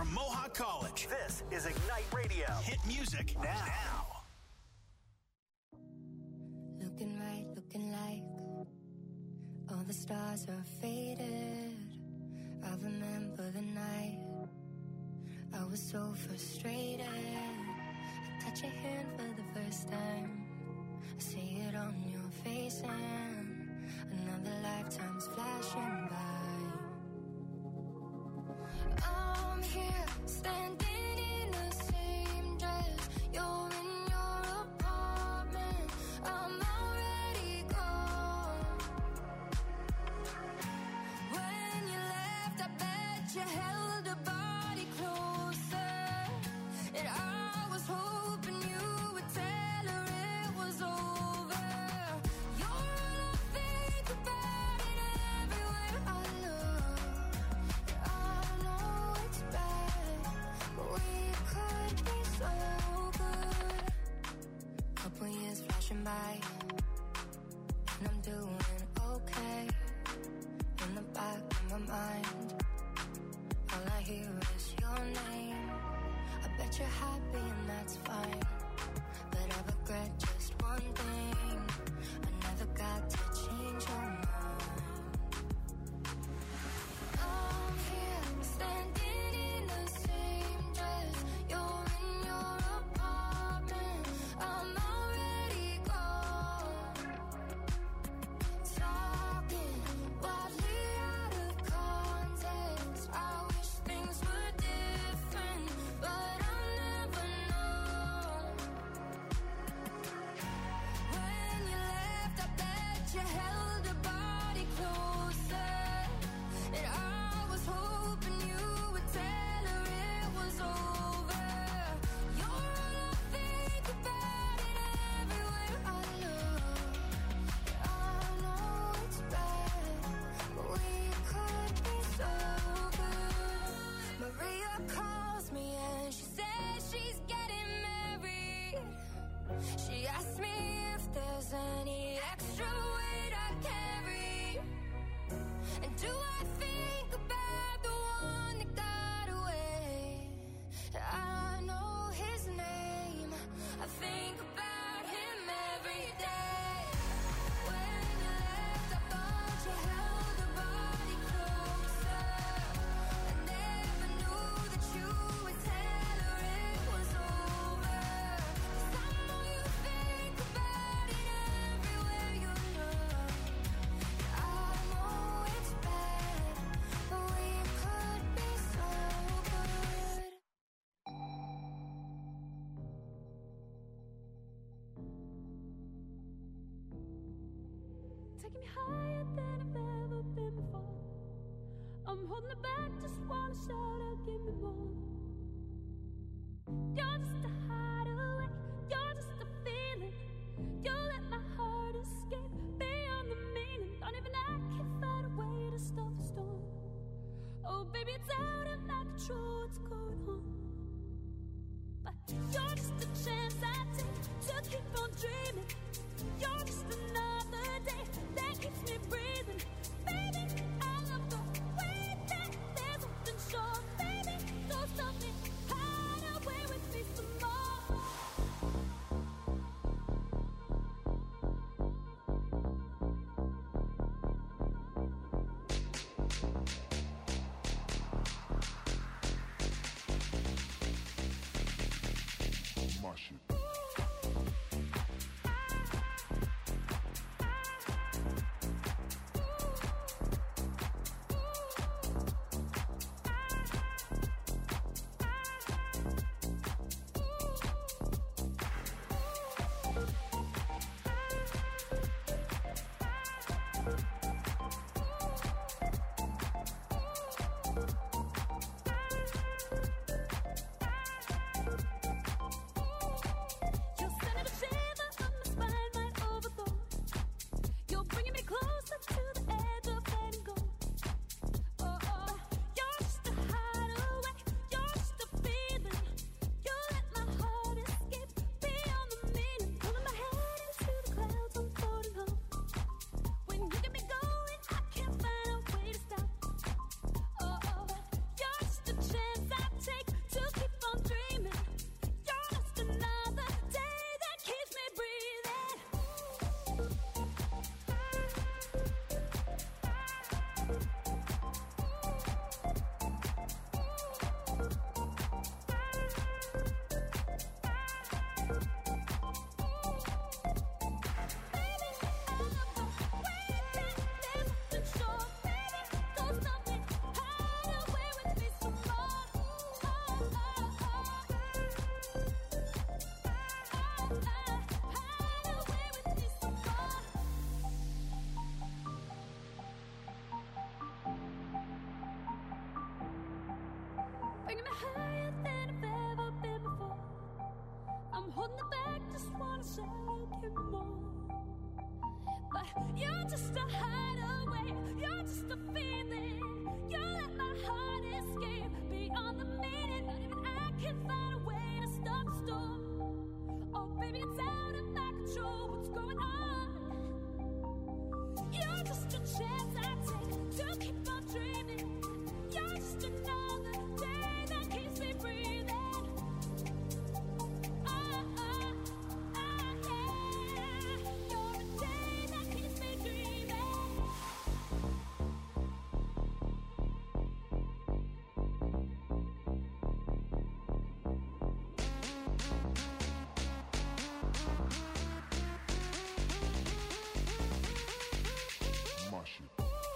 from Mohawk College. This is Ignite Radio. Hit music now. Looking right, looking like all the stars are faded. I remember the night I was so frustrated. I touch your hand for the first time. I see it on your face and another lifetime's flashing by. I'm here standing in the same dress. You're in your apartment. I'm already gone. When you left, I bet you held a body closer. And I was hoping you would tell her it was over. You're all I think about it everywhere I look. I know it's bad, but we could be so good. Couple years flashing by, and I'm doing okay. In the back of my mind, all I hear is your name. I bet you're happy and that's fine, but I regret just one thing. I never got to change your mind. I'm here standing in the same dress. You're in your apartment. I'm already gone. Talking wildly out of context. I wish things were different, but I'll never know. When you left, I bet you held a body closer. And I was hoping you would tell her it was over. You're all I think about it everywhere I look. I know it's bad, but we could be so good. Maria calls me and she says she's getting married. She asked me if there's any extra weight I carry. And do I think about the one that got away? I know his name. I think about him every day. When you left, I thought you held a body closer. I never knew that you would tell her it was over. 'Cause I know you think about it everywhere you look. I know it's bad, but we could be so good. Taking me higher than I've ever been before. I'm holding it back, just wanna shout out, give me more. You're just a hideaway, you're just a feeling. You let my heart escape beyond the meaning. Don't even I can find a way to stop the storm. Oh baby, it's out of my control, what's going on? But you're just a chance I take to keep on dreaming. You're just another day that keeps me breathing. Baby, I love the way that there's something sure. Baby, don't stop me, hide away with me some more. My shit. bringing me higher than I've ever been before. I'm holding it back, just wanna say I'll give more. But you're just a hideaway, you're just a feeling. You let my heart escape beyond the meaning. Not even I can find a way to stop the storm. Oh baby, it's out of my control, what's going on? You're just a chance I take to keep on dreaming. You're just another day that keeps me breathing. Yeah. You're a day that keeps me dreaming. Mash it.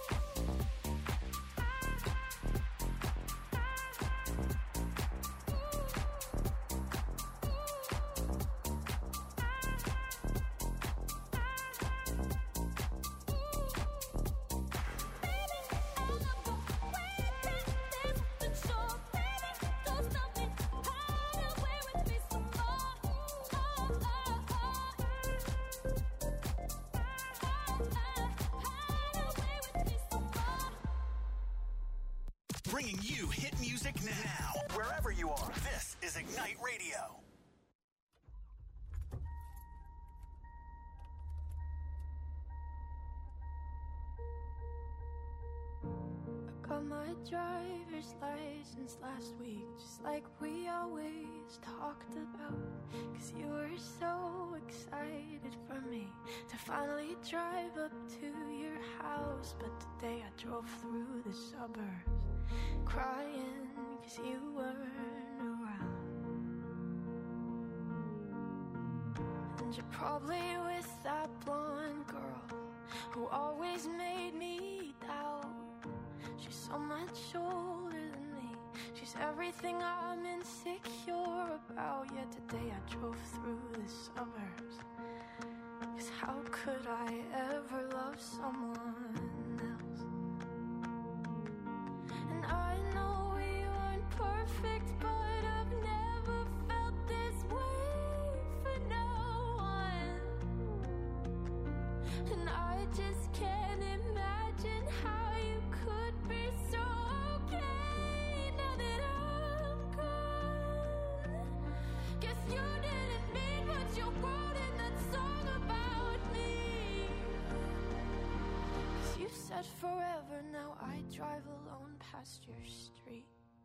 Bringing you hit music now. Wherever you are, this is Ignite Radio. I got my driver's license last week, just like we always talked about. 'Cause you were so excited for me to finally drive up to your house. But today I drove through the suburbs crying 'cause you weren't around. And you're probably with that blonde girl who always made me doubt. She's so much older than me. She's everything I'm insecure about. Yet today I drove through the suburbs. 'Cause how could I ever love someone else? And I know we weren't perfect, but I've never felt this way for no one. And I just can't imagine how you could be so okay now that I'm gone. Guess you didn't mean what you wrote in that song about me. 'Cause you said forever, now I drive alone past your street.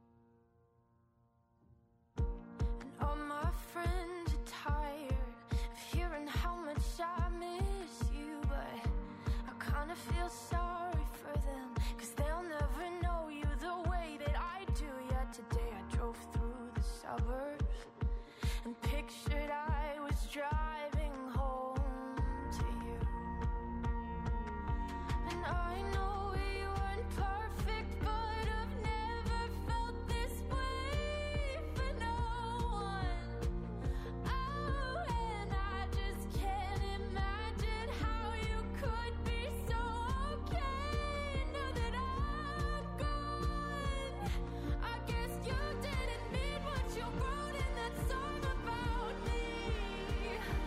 And all my friends are tired of hearing how much I miss you. But I kinda feel sorry for them, 'cause they'll never know you the way that I do. Yet today I drove through the suburbs and pictured I was driving home to you. And I know we weren't perfect, but I've never felt this way for no one. Oh, and I just can't imagine how you could be so okay now that I'm gone. I guess you didn't mean what you wrote in that song about me.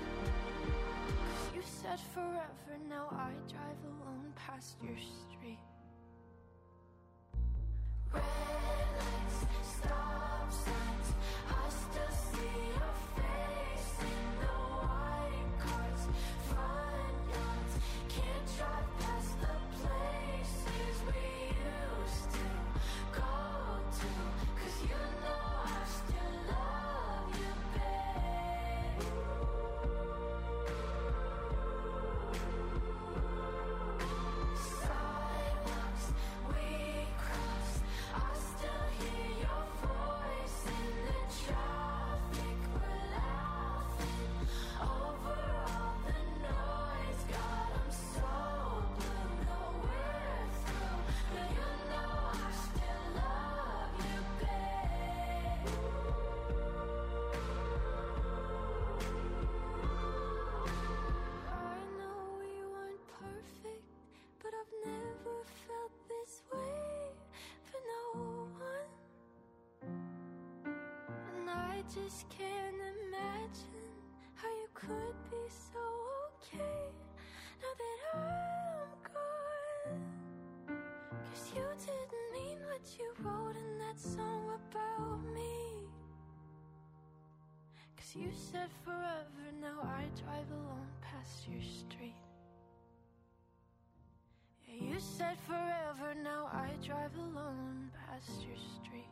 just can't imagine how you could be so okay now that I'm gone. 'Cause you didn't mean what you wrote in that song about me. 'Cause you said forever, now I drive alone past your street. Yeah, you said forever, now I drive alone past your street.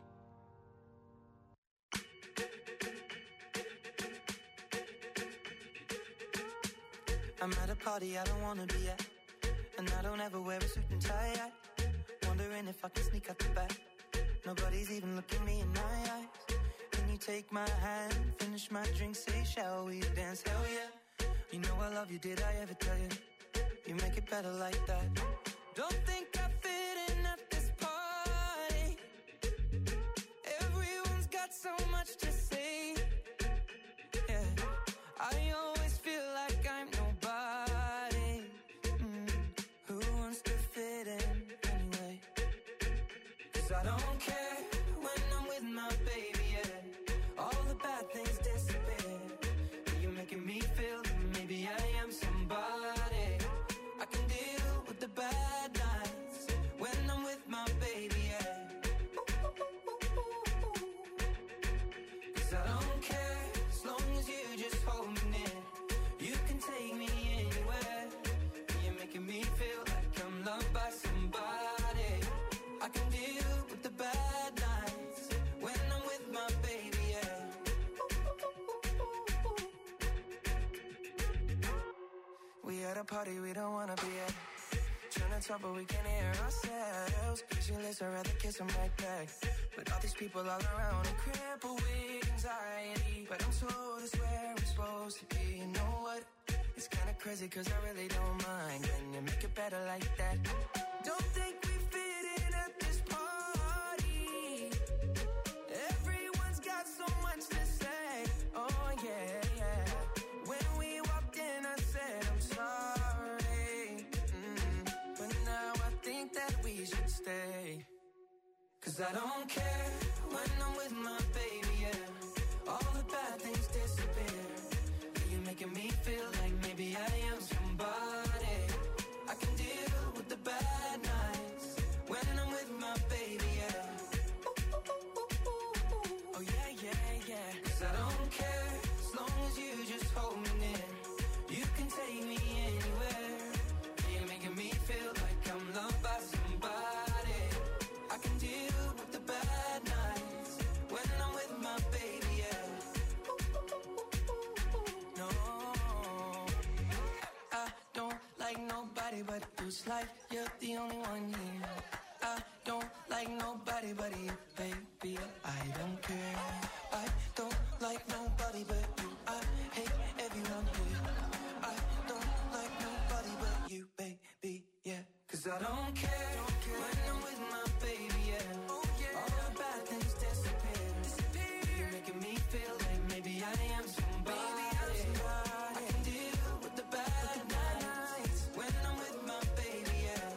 I'm at a party I don't wanna be at, and I don't ever wear a suit and tie. Wondering if I can sneak out the back. Nobody's even looking me in my eyes. Can you take my hand, finish my drink, say shall we dance? Hell yeah. You know I love you, did I ever tell you? You make it better like that. Don't think I fit in at this party. Everyone's got so much to say. Yeah, I always feel like I'm nobody. Who wants to fit in anyway? 'Cause I don't care when I'm with my baby, yeah. All the bad things disappear. You're making me feel that maybe I am somebody. I can deal with the bad nights when I'm with my baby, yeah. 'Cause I don't care as long as you just hold me near. You can take me anywhere. You're making me feel like I'm loved by somebody. I can deal with the bad nights when I'm with my baby, yeah. We at a party we don't wanna be at. Trying to talk but we can't hear ourselves. Pictureless, I'd rather kiss them right back. But all these people all around are crippled with anxiety. But I'm told it's where we're supposed to be. You know what? It's kinda crazy 'cause I really don't mind. Can you make it better like that? Don't think we fit in at this party. Everyone's got so much to say. Oh yeah, yeah. When we walked in I said I'm sorry. But now I think that we should stay. 'Cause I don't care when I'm with my baby, yeah. All the bad things disappear. You're making me feel like maybe I am somebody. I can deal with the bad nights when I'm with my baby, yeah. Oh yeah, yeah, yeah. 'Cause I don't care as long as you just hold me near. You can take me anywhere. You're making me feel like I'm loved by somebody. I can deal with the bad nights when I'm with my baby, yeah. No, I don't like nobody but you. It's like you're the only one here. I don't like nobody but you, baby. I don't care. I don't like nobody but you. I hate everyone here. I don't like nobody but you, baby, yeah. 'Cause I don't care when I'm with my baby, yeah. All the bad things disappear. You're making me feel like maybe I am somebody. I can deal with the bad nights when I'm with my baby, yeah.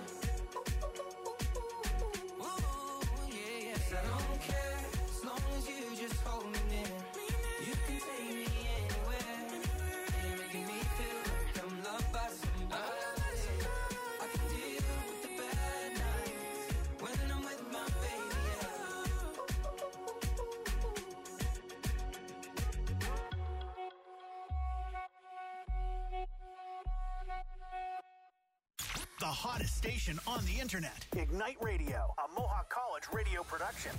Ooh, yeah, yeah. 'Cause I don't care as long as you just hold me near. You can take me anywhere. You're making me feel like I'm loved by somebody. I can deal with the bad nights when I'm with my baby, yeah. The hottest station on the internet. Ignite Radio, a Mohawk College radio production.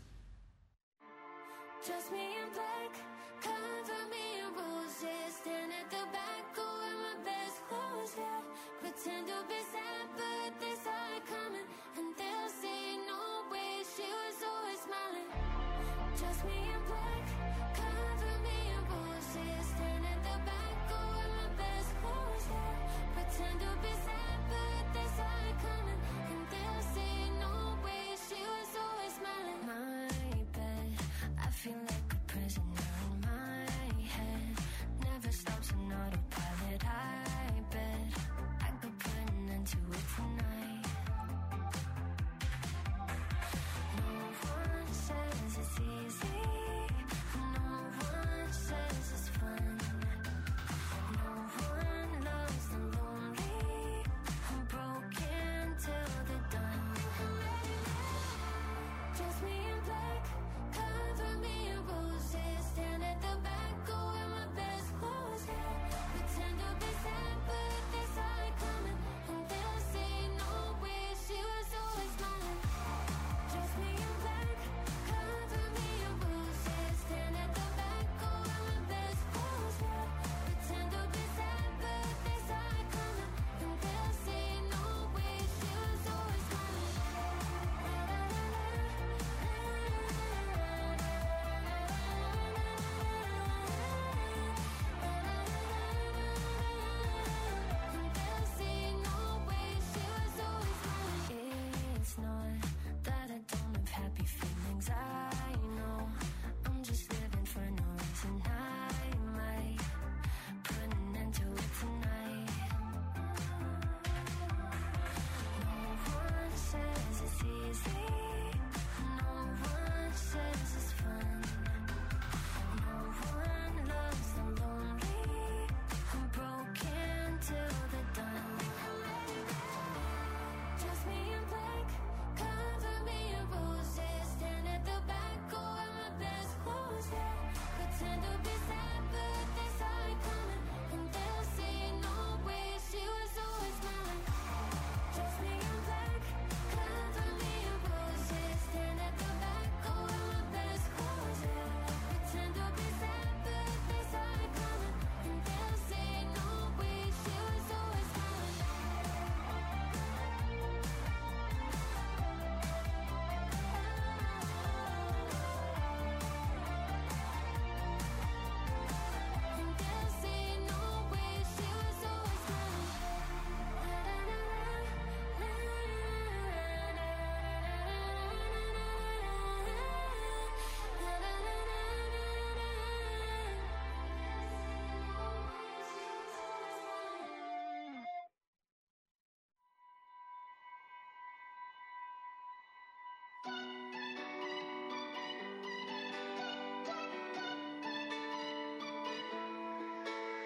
Dress me in black, cover me in roses. Stand at the back, go wear my best clothes, yeah. Pretend to be sad, but they saw it coming. And they'll say, no way, she was always smiling. Dress me in black, cover me in roses. Stand at the back, go wear my best clothes, yeah. Pretend to be sad, but they saw it coming. And they'll say, no way, she was always smiling. My bed, I feel like a prisoner in my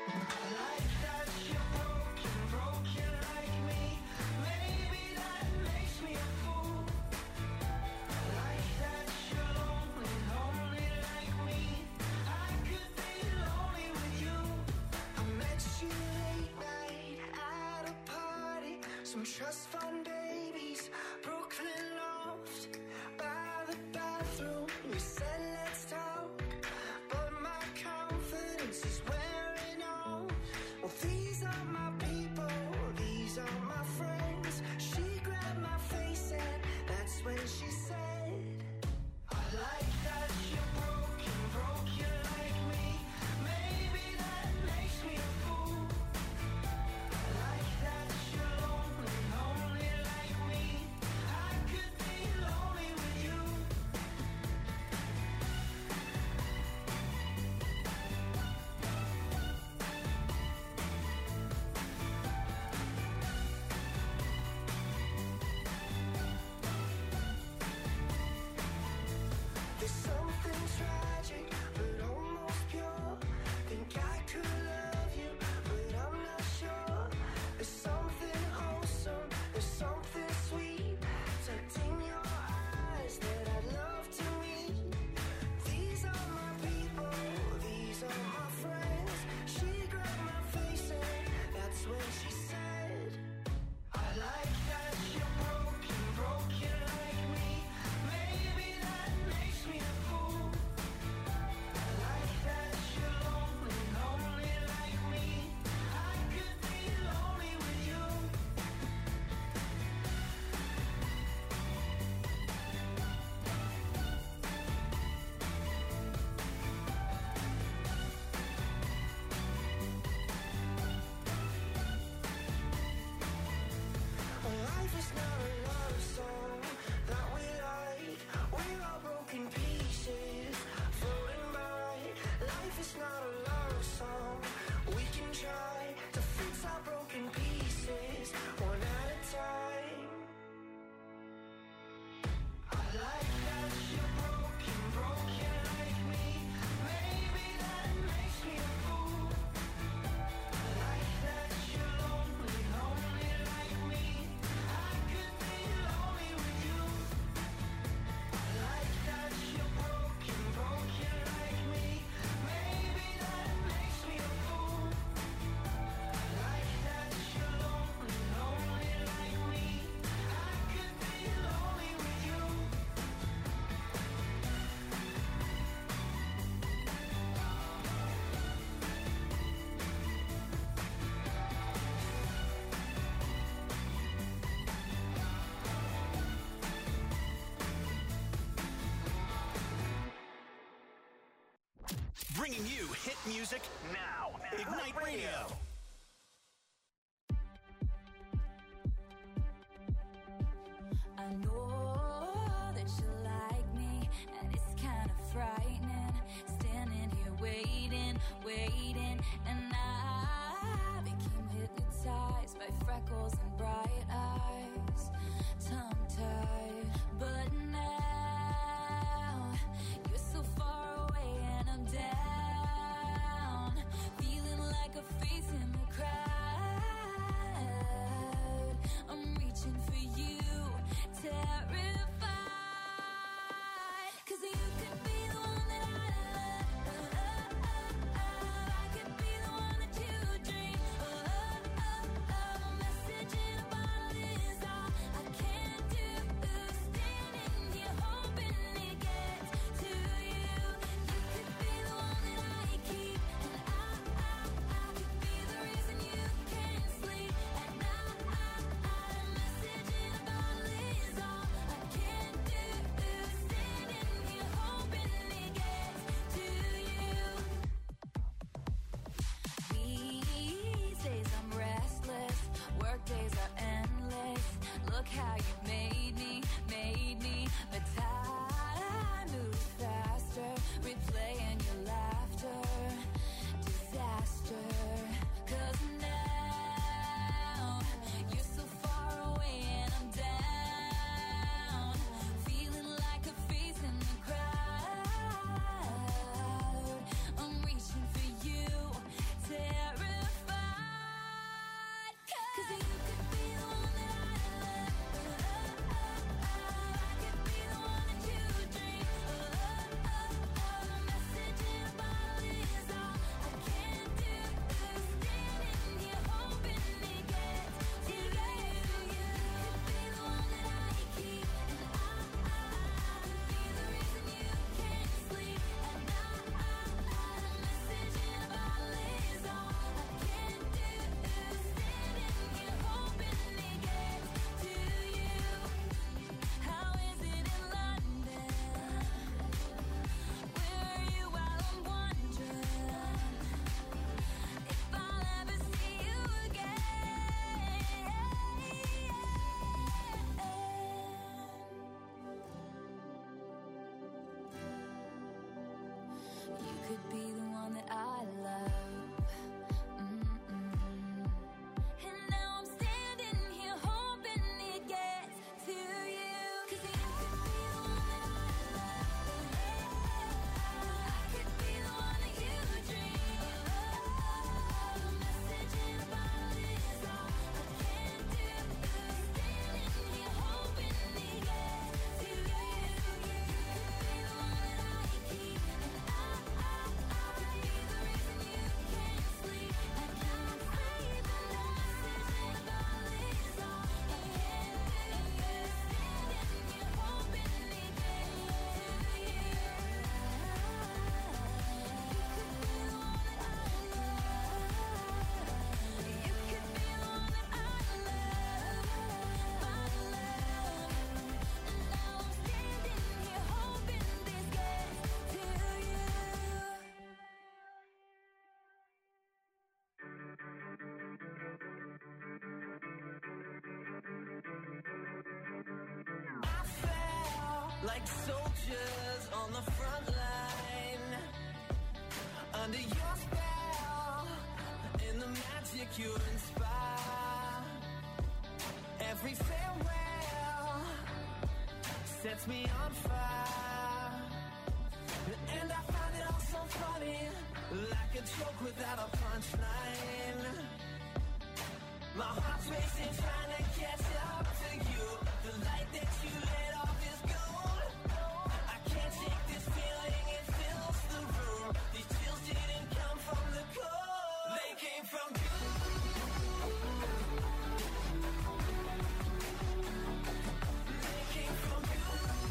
Trust fund babies, Brooklyn loft, by the bathroom. We said let's talk, but my confidence is wearing off. Well, these are my people, these are my friends. She grabbed my face and that's when she said, I like that you're broken, broken like me. Maybe that makes me a fool. I like that you're lonely, lonely like me. I could be lonely with you. There's something tragic, but almost pure. Think I could love you, but I'm not sure. There's something wholesome, there's something sweet tucked in your eyes that I'd love to meet. These are my people, these are my friends. She grabbed my face and that's when she said, I like that you're broken, broken like me. Maybe that makes me a fool. I like that you're lonely, lonely like me. I could be lonely with you. Life is not a love song that we like. We're all broken pieces floating by. Life is not a love song. We can try to fix our broken pieces one at a time. I like that you're broken, broken like me. Maybe that makes me a fool. I like that you're lonely, lonely like me. I could be lonely with you. I like that you're broken, broken like me. Maybe that makes me a fool. I like that you're lonely, lonely like me. I could be lonely with you. Bringing you hit music now. Ignite Radio. I know that you like me, and it's kind of frightening. Standing here waiting, waiting, and I became hypnotized by freckles and bright eyes, tongue-tied. But now you're so far away, and I'm down, feeling like a face in the crowd. I'm reaching for you, terrified, 'cause you could be the one that I love. I could be the one that you dream. A message in a bottle is all I can do. Standing here hoping it gets to you. You could be the one that I keep, and I could be the reason you can't sleep at night. A message in a bottle is all I can do. Standing here hoping it gets to you. These days I'm restless, work days are endless. Look how you made me, but time moves faster, replaying your laughter, disaster. 'Cause now you're so far away and I'm down, feeling like a face in the crowd. I'm reaching for you, terrified. like soldiers on the front line. Under your spell, in the magic you inspire. Every farewell sets me on fire. And I find it all so funny, like a joke without a punchline. My heart's racing, trying to catch up to you. The light that you let off is gold. I can't shake this feeling, it fills the room. These chills didn't come from the cold, they came from you. They came from you.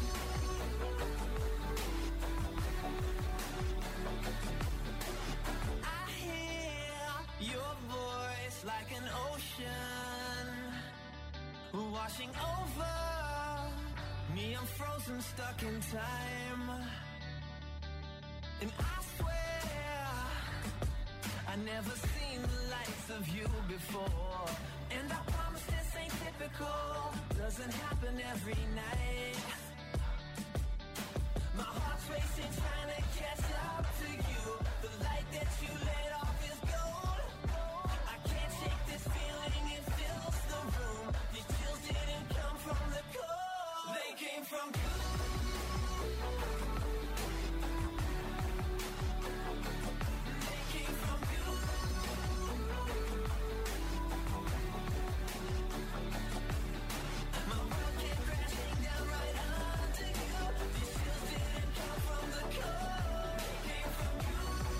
I hear your voice like an ocean washing over me. I'm frozen, stuck in time. And I swear I never seen the likes of you before. And I promise this ain't typical, doesn't happen every night. My heart's racing, trying to catch up to you. The light that you let off is gold. I can't shake this feeling, it fills the room. These chills didn't come from the cold, they came from you. They came from you. My world came crashing down right under you. These chills didn't come from the cold, they came from you.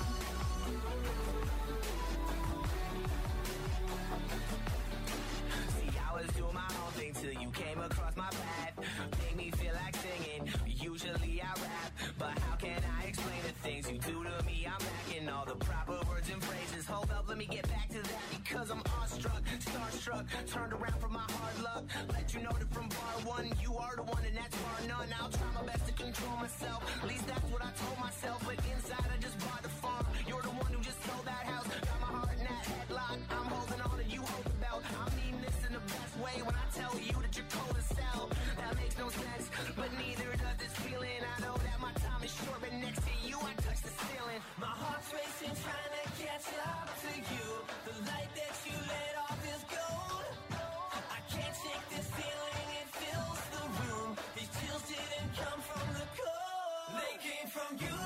See, I was doing my own thing till you came across my path. Made me feel like singing. Usually I rap, but how can I explain the things you do to me? I'm lacking all the proper words and phrases. Hold up, let me get back to that because I'm awestruck, starstruck, turned around from my hard luck. Let you know that from bar one, you are the one and that's bar none. I'll try my best to control myself. At least that's what I told myself. But inside I just bought the farm. You're the one who just sold that house. Got my heart in that headlock. I'm holding on and you hold the belt. I mean this in the best way when I tell you that you're cold as hell. That makes no sense, but neither does this feeling. I know that my time is short, but next to you I touch the ceiling. My heart's racing, trying to catch up to you. The light that you let off is gold. I can't shake this feeling, it fills the room. These chills didn't come from the cold, they came from you.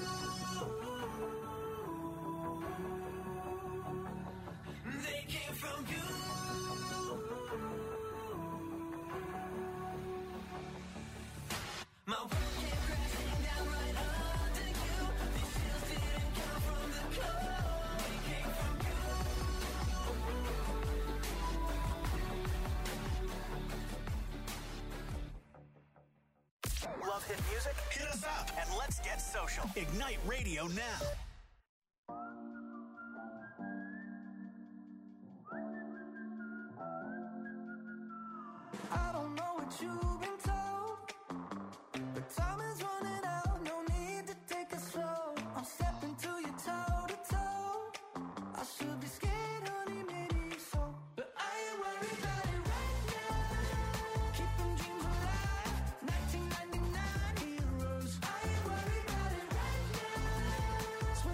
They came from you. My world came crashing down right under you. These chills didn't come from the cold, they came from you. Love hit music? Hit us up and let's get social. Ignite Radio now. I don't know what you've been told, but time is running out, no need to take it slow. I'm stepping to you toe to toe. I should be scared, honey, maybe so, but I ain't worried about it right now. Keeping dreams alive, 1999 heroes. I ain't worried about it right now.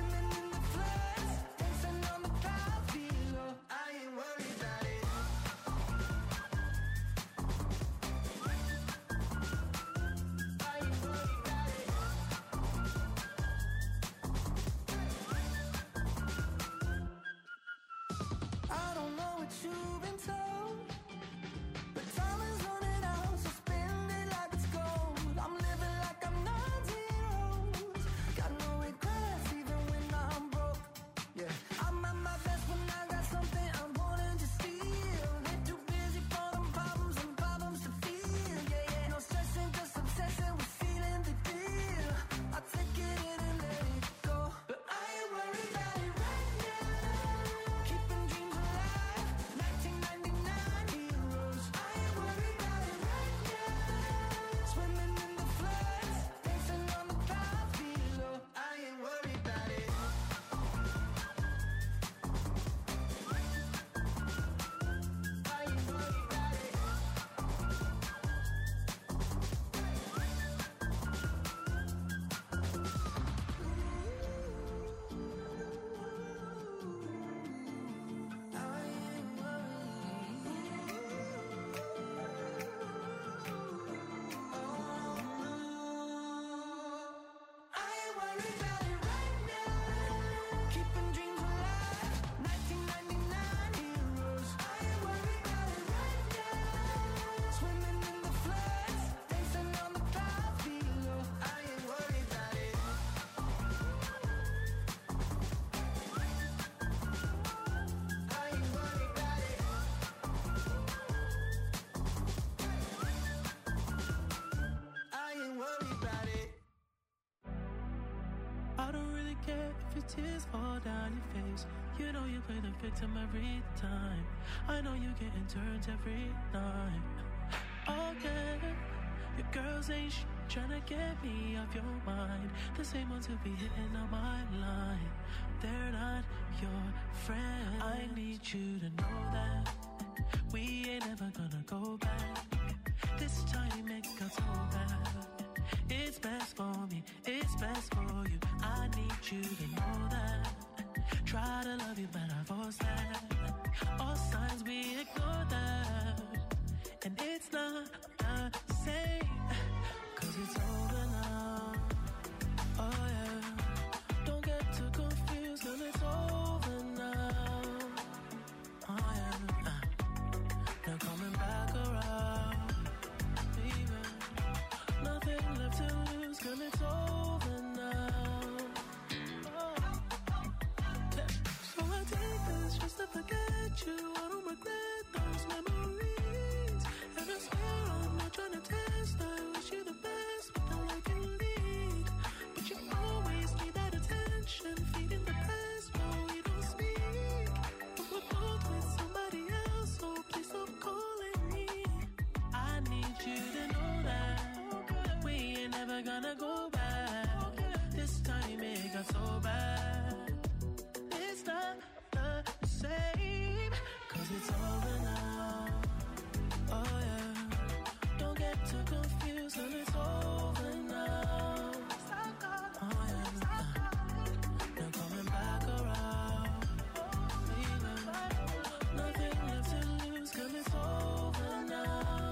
I don't really care if your tears fall down your face. You know you play the victim every time. I know you getting turns every night. Oh yeah, your girls ain't tryna get me off your mind. The same ones who be hitting on my line. They're not your friend. I need you to know that we ain't ever gonna go back. This time it got so bad. It's best for me, it's best for you. I need you to know that. Try to love you, but I force that. All signs we ignore that. And it's not the same, 'cause it's over now. Oh yeah, don't get too confused, 'cause it's over now. Oh yeah, now coming back around, baby. Nothing left to lose, 'cause it's over now. Oh. Yeah. So I take this just to forget you. I don't regret those memories. And I swear I'm not trying to test. I wish you the best, but I like you lead. But you always need that attention, feeding the past while we don't speak. But we're both with somebody else, so please stop calling me. I need you to know that we ain't never gonna go back. This time it got so bad. It's not the same, 'cause it's over now. Oh yeah, don't get too confused, and it's over now. Oh yeah, now coming back around, baby. Nothing left to lose, 'cause it's over now.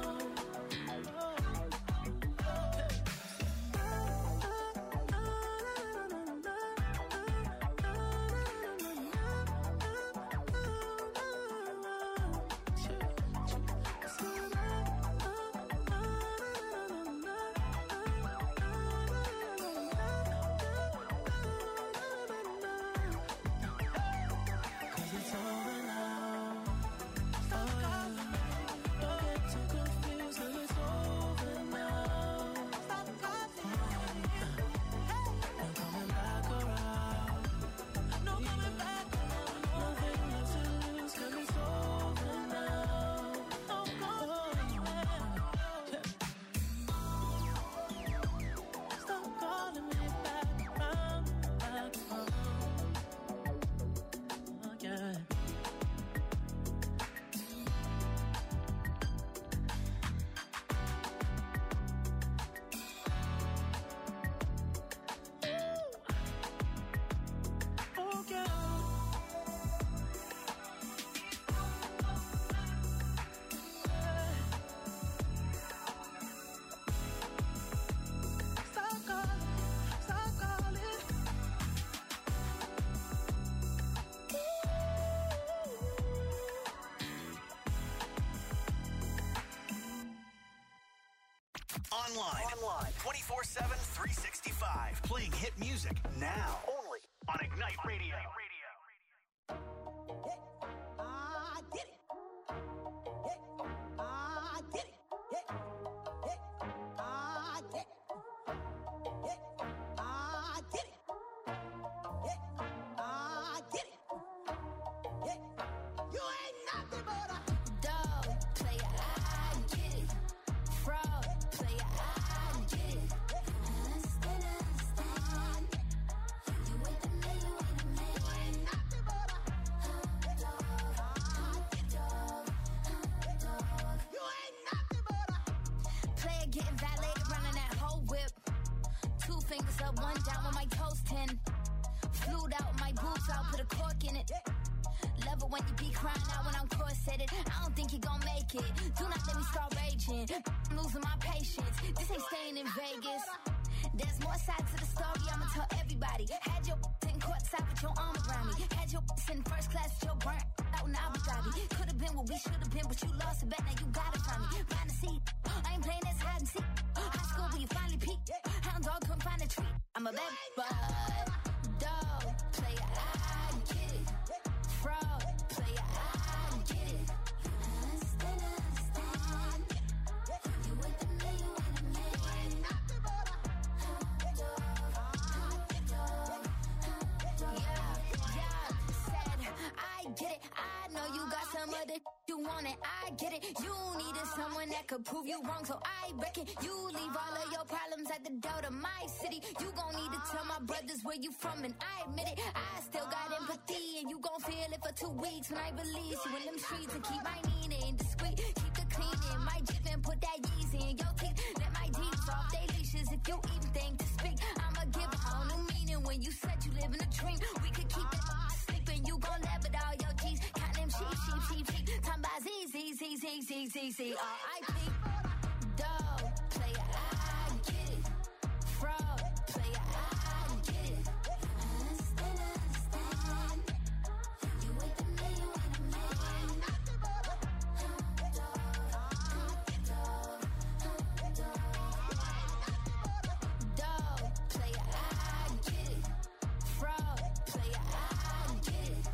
Online 24/7, 365. Playing hit music now. Only on Ignite Radio. some of the you want it, I get it. You needed someone that could prove you wrong, so I reckon you leave all of your problems at the door to my city. You gon' need to tell my brothers where you from, and I admit it. I still got empathy, and you gon' feel it for 2 weeks when I release you in them streets and keep my meaning discreet. Keep the cleaning, my Jeep and put that Yeezy in your teeth. Let my Jeeps off they leashes if you even think to speak. I'ma give a whole new meaning when you said you live in a dream. We could keep it sleeping, you gon' laugh at all your G's. Count them sheep. Time by Z. R.I.P. Dog, player, I get it. Fraud, player, I get it. Understand. You ain't the man, you ain't the man. Dog, player, I get it. Fraud, player, I get it.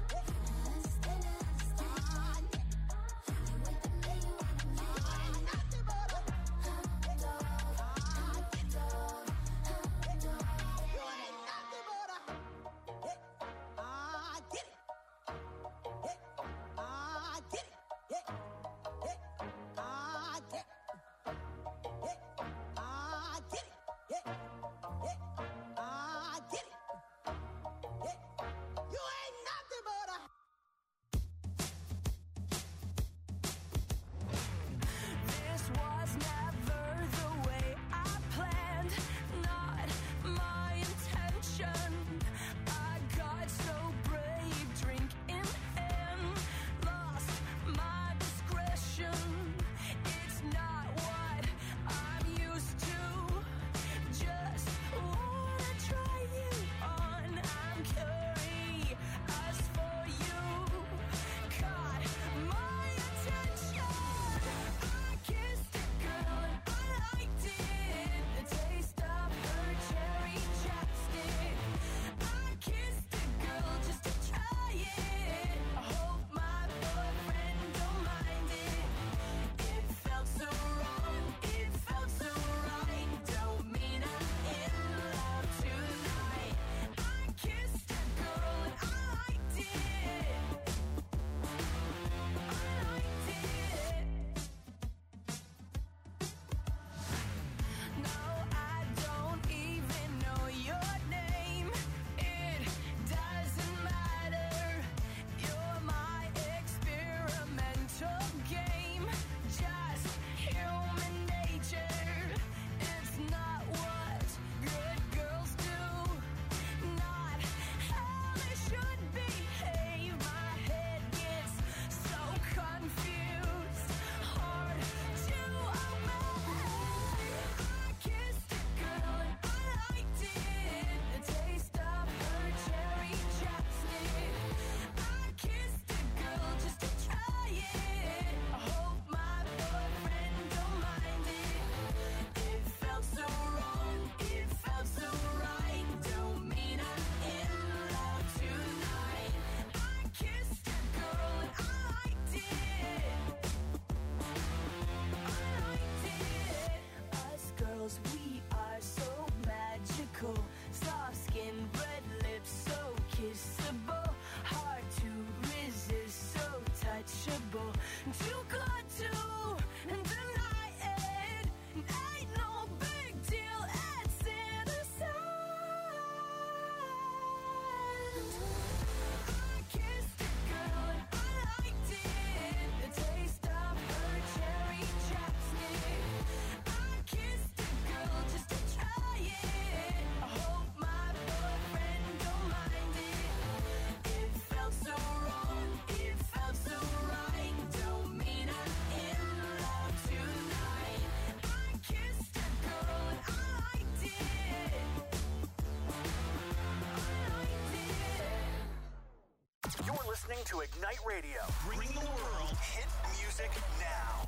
Listening to Ignite Radio, bringing the world hit music now.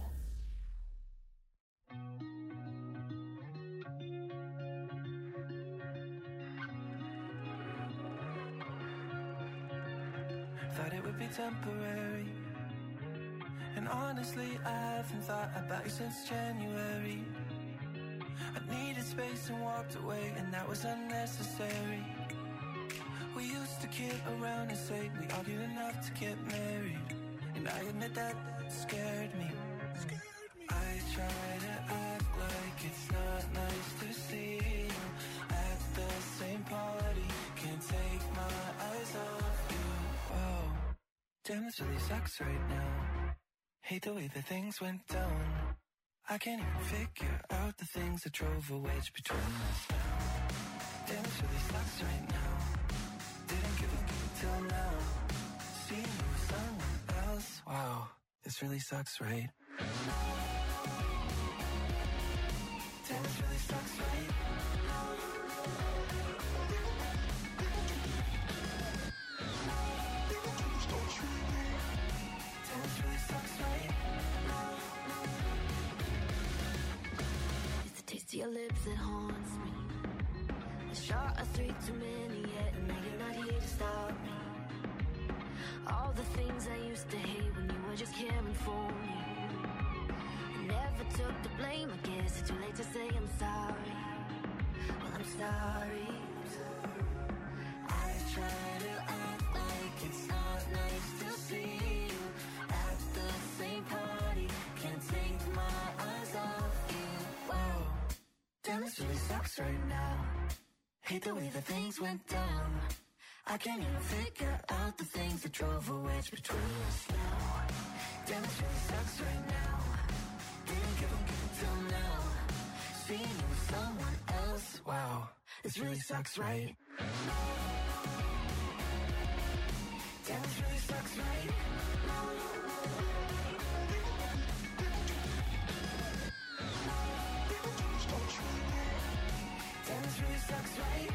Thought it would be temporary, and honestly I haven't thought about you since January. I needed space and walked away, and that was unnecessary. We used to kid around and say we argued enough to get married, and And I admit that scared me. I try to act like it's not nice to see you at the same party. Can't take my eyes off you. Wow, damn, this really sucks right now. Hate the way that things went down. I can't even figure out the things that drove a wedge between us now. Damn, this really sucks right now. Didn't give a till now. Seeing you with someone else. Wow, this really sucks, right? Damn, this really sucks, right? Damn, this really sucks, right? It's the taste of your lips that haunts me. A shot of 3 too many yet, and now you're not here to stop me. All the things I used to hate when you were just caring for me. I never took the blame, I guess it's too late to say I'm sorry. Well, I'm sorry. I try to act like it's not nice to see you at the same party. Can't take my eyes off you. Wow, damn, this really sucks right now. Hate the way that things went down. I can't even figure out the things that drove a wedge between us now. Damn, this really sucks right now. Didn't give a till now. Seeing you with someone else. Wow, this really sucks, right? Damn, this really sucks, right? Damn, this really sucks, right?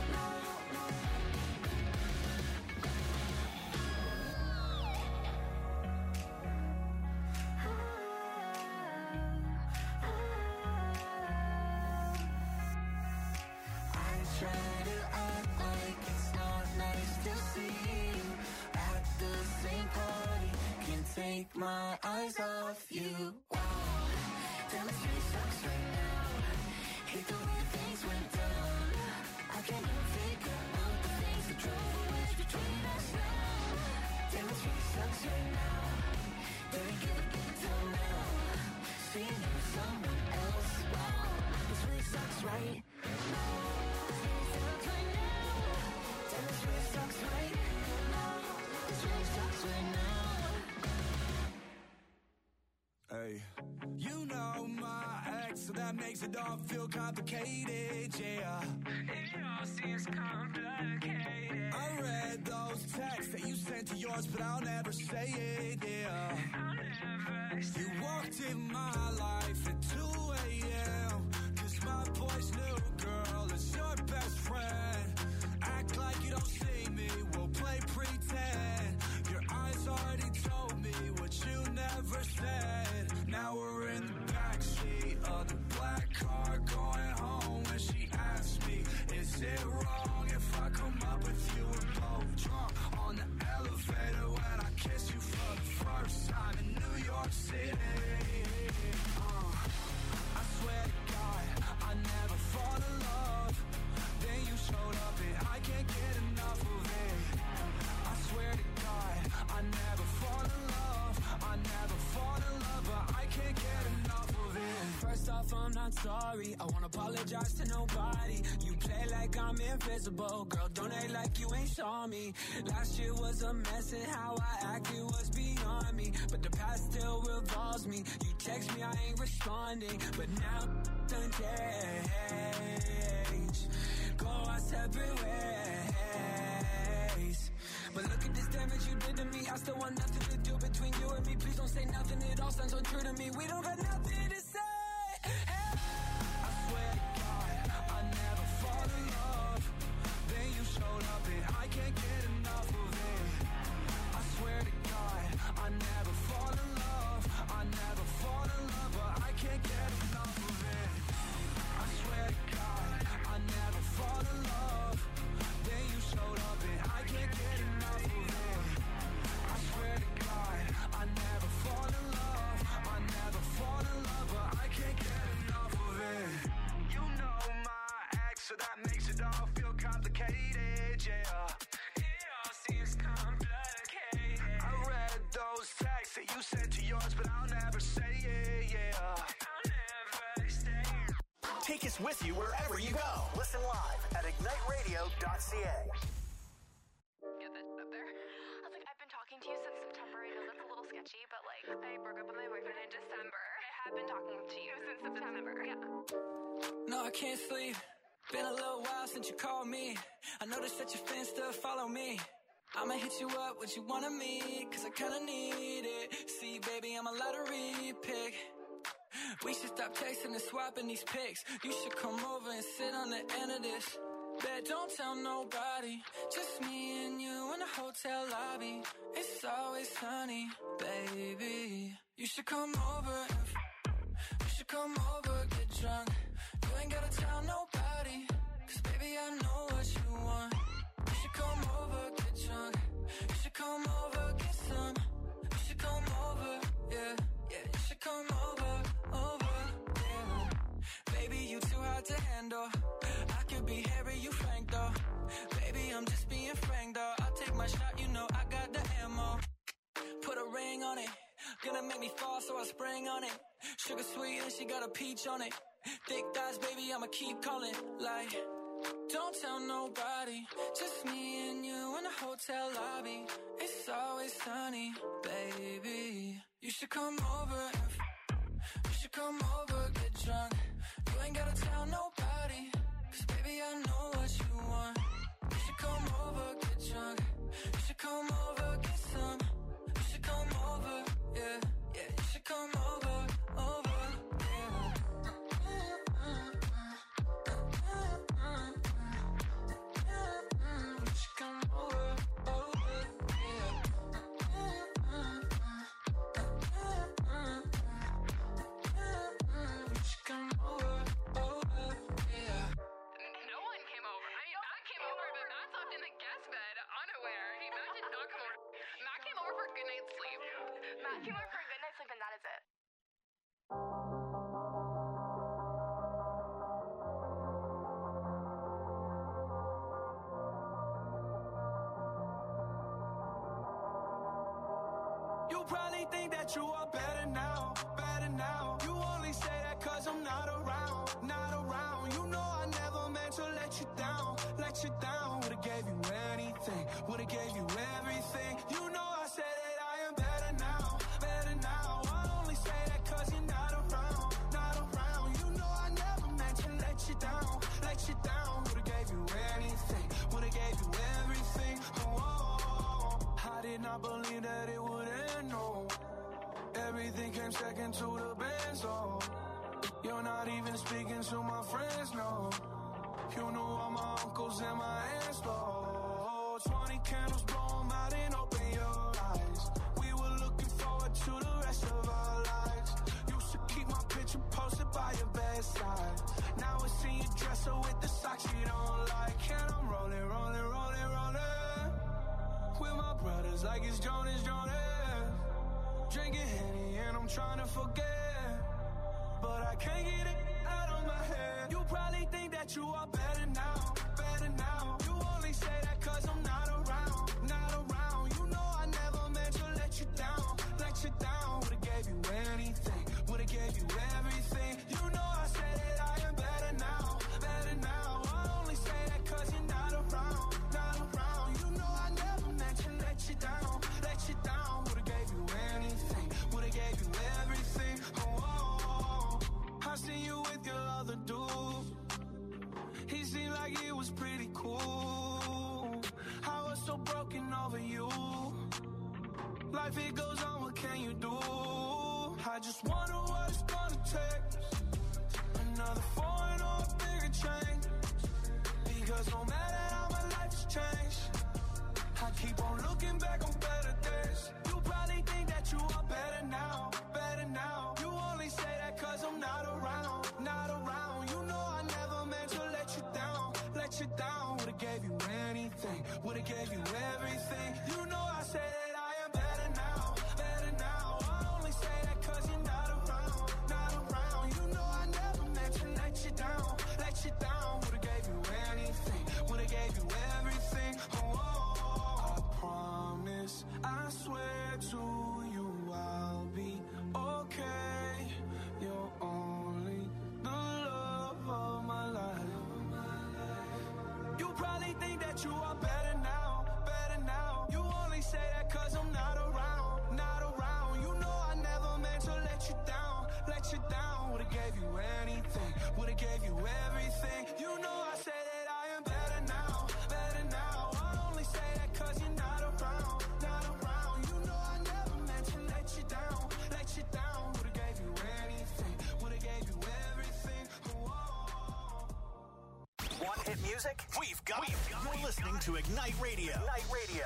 Take my eyes off you. Wow, damn, it really sucks right now. Hate the way things went down. I can't even figure out the things that drove a wedge between us now. Damn, it really sucks right now. Didn't give a till now. Seeing you with someone else. Wow, this really sucks, right? This really sucks right now. Damn, this really sucks right now. This really sucks right now. Hey. You know my ex, so that makes it all feel complicated, yeah. It all seems complicated. I read those texts that you sent to yours, but I'll never say it, yeah. I'll never say you walked in my life at 2 a.m. Cause my boy's new girl is your best friend. Act like you don't see me, we'll play pretend. Your eyes already told me what you never said. Now we're in the backseat of the black car going home. When she asked me, is it wrong if I come up with you and both drunk on the elevator when I kiss you for the first time in New York City? I swear to God, I never fall in love. Then you showed up and I can't get enough of it. I swear to God, I never fall in love. I never fall in love, but I can't get enough of it. First off, I'm not sorry. I won't apologize to nobody. You play like I'm invisible. Girl, don't act like you ain't saw me. Last year was a mess and how I acted was beyond me. But the past still revolves me. You text me, I ain't responding. But now done change. Go our separate ways. But look at this damage you did to me. I still want nothing to do between you and me. Please don't say nothing, it all sounds untrue to me. We don't got nothing to say. Hey. I swear to God, I never fall in love. Then you showed up and I can't get enough of it. I swear to God, I never fall in love. I never fall in love, but I can't get enough of it. I swear to God, I never fall in love. Then you showed up and I can't get enough of it. I swear to God, I never fall in love. I never fall in love, Take us with you wherever you go. Listen live at igniteradio.ca. Get this up there. I was like, I've been talking to you since September. I know that's a little sketchy, but like, I broke up with my boyfriend in December. I have been talking to you since September. Yeah. No, I can't sleep. Been a little while since you called me. I noticed that your fans still follow me. I'ma hit you up, what you want of me, cause I kinda need it. See, baby, I'm a lottery pick. We should stop texting and swapping these pics. You should come over and sit on the end of this. Bet don't tell nobody, just me and you in the hotel lobby. It's always sunny, baby. You should come over, you should come over, get drunk. You ain't gotta tell nobody, cause baby I know what you want. You should come over, get drunk. You should come over, get some. You should come over, yeah, yeah. You should come over, yeah. Baby, you too hard to handle. I could be Harry, you Frank though. Baby, I'm just being frank though. I'll take my shot, you know I got the ammo. Put a ring on it. Gonna make me fall, so I spring on it. Sugar sweet and she got a peach on it. Thick thighs, baby, I'ma keep calling. Like, don't tell nobody, just me and you in the hotel lobby. It's always sunny, baby. You should come over, you should come over, get drunk. You ain't gotta tell nobody, cause baby I know what you want. You should come over, get drunk. You should come over, get some. You should come over, yeah, yeah. You should come over, yeah. You should come over, yeah. You should come over, yeah. No one came over. I mean, Matt came over, but Matt slept in the guest bed, unaware. Matt did not come over. Matt came over for a good night's sleep. Matt came over for a good night's sleep, and that is it. You probably think that you are better now, better now. You only say that cause I'm not around, not around. You know I never meant to let you down, let you down. Would've gave you anything, would've gave you everything. You know I said that I am better now, better now. I only say that cause you're not around, not around. You know I never meant to let you down, let you down. Would've gave you anything, would've gave you everything. Oh, I did not believe that it would end, no. Everything came second to the benzo. You're not even speaking to my friends, no. You knew all my uncles and my aunts, though. 20 candles, blow 'em out and open your eyes. We were looking forward to the rest of our lives. Used to keep my picture posted by your bedside. Now it's in your dresser with the socks you don't like. And I'm rolling, rolling, rolling, rolling with my brothers like it's Jonas, Jonas. Drinking Henny and I'm trying to forget, but I can't get it out of my head. You probably think that you are better now, better now. You only say that cause I'm not around, not around. You know I never meant to let you down, let you down. Would've gave you anything, would've gave you everything. You know I said that I am better now, better now. I only say that cause you're not around, not around. You know I never meant to let you down, let you down. Would've gave you anything, would've gave you everything. Oh, I seen you with your other dude. He seemed like he was pretty cool. I was so broken over you. Life it goes on, what can you do? I just wonder what it's gonna take. Another foreign or a bigger change. Because no matter how my life's changed, I keep on looking back on better days. You probably think that you are better now, better now. You only say that cause I'm not around, not around. You know I never meant to let you down, let you down. Would've gave you anything, would've gave you everything. You know I said that I am better now, better now. I only say that cause you're not around, not around. You know I never meant to let you down, let you down. Would've gave you anything, would've gave you everything. Oh, I promise gave you anything, would've gave you everything. You know I say that I am better now, better now. I only say that cause you're not around, not around. You know I never meant to let you down, let you down. Would've gave you anything, would've gave you everything. Want hit music? We've got it. You're listening to Ignite Radio. Ignite Radio.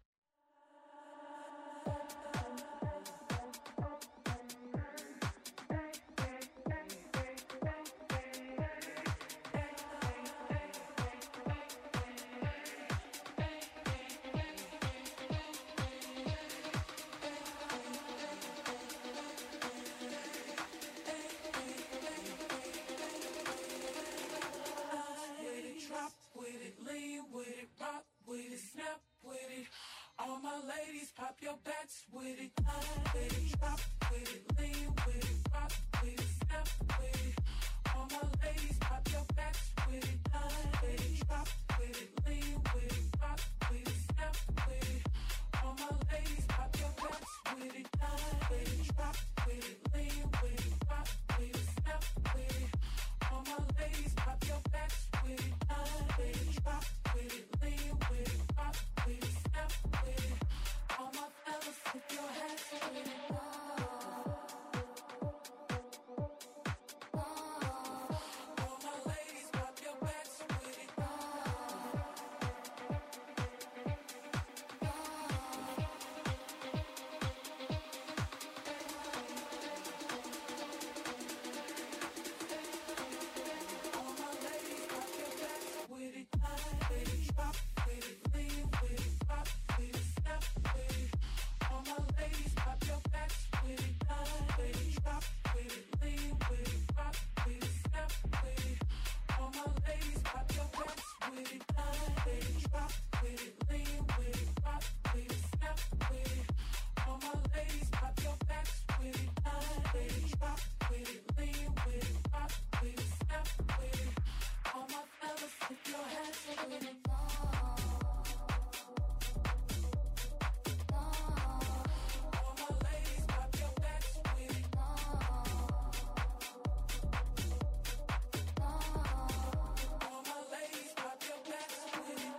All my ladies, pop your backs with it. With it, drop with it, lean with it, rock with it, snap with it. All my ladies, pop your backs with it. With it, drop with it, lean with it, rock with it, snap with it. All my ladies, pop your backs with it. With it, drop with it, lean with it, rock with it, snap with it. All my ladies, pop your backs with it. With it, drop with it, lean with it, rock with it, snap with it. All my fellas, put your hands with it. All my ladies, pop your backs with it. All my ladies, pop your backs with it. With it, drop with it, lean with it, rock with it, snap with it. All my ladies, pop your backs with it. With it, drop with it, lean with it, rock with it, snap with it. All my ladies, pop your backs with it. With it, drop with it, lean with it, rock with it, snap with it. All my ladies, pop your backs with it. With it, drop with it, lean with it, rock with it, snap with it. All my fellas, put your hands with it. All my ladies, pop your backs with it. All my ladies, pop your backs with it.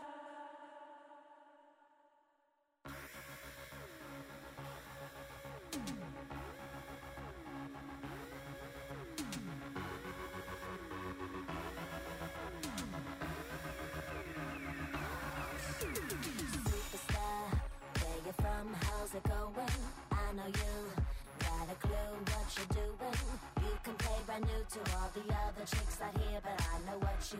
Superstar, where you from? How's it going? I know you got a clue what you're doing. You can play brand new to all the other chicks out here, but I know what you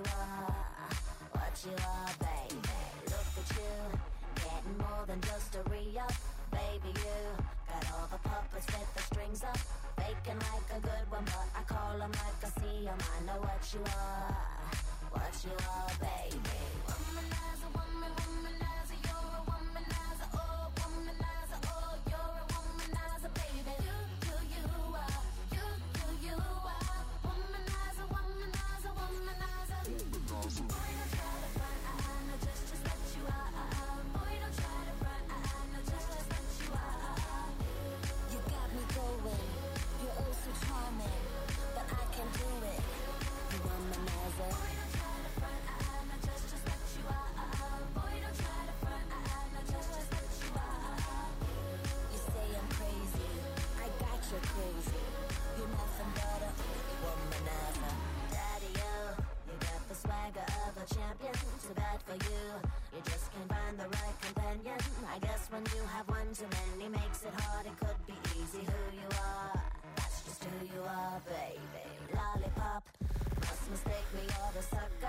are, baby. Look at you, getting more than just a re-up. Baby, you got all the puppets with the strings up, faking like a good one, but I call them like I see them. I know what you are, baby. Womanizer, womanizer, you're a womanizer, oh, you're a womanizer, baby. You are, womanizer, womanizer, womanizer. Boy, don't try to front, no, just let you out. Boy, don't try to front, no, just let you out. You got me going, you're oh so charming, but I can do it. You womanizer. Boy, don't try to front, no, just let you out. Boy, don't try to front, no, just let you out. You say I'm crazy, I got you crazy. You're nothing but a womanizer. Daddy, you got the swagger of a champion. Too bad for you, you just can't find the right companion. I guess when you have one too many makes it hard. It could be easy who you are, that's just who you are, baby. Lollipop, must mistake me or the sucker.